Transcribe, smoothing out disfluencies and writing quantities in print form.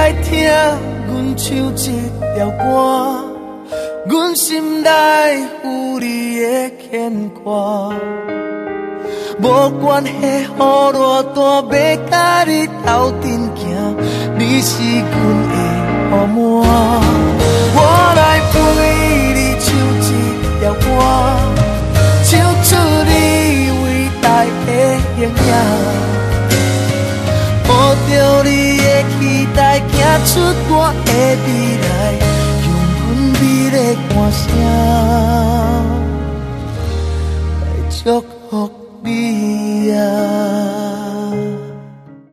来听阮唱一条歌，阮心内有你的牵挂。无关系，雨偌大，要甲你斗阵行，你是阮的雨满。我来陪你唱一条歌，唱出你伟大的形影。抱着你的期待，走出我的未来，用阮美丽歌声来祝福你啊。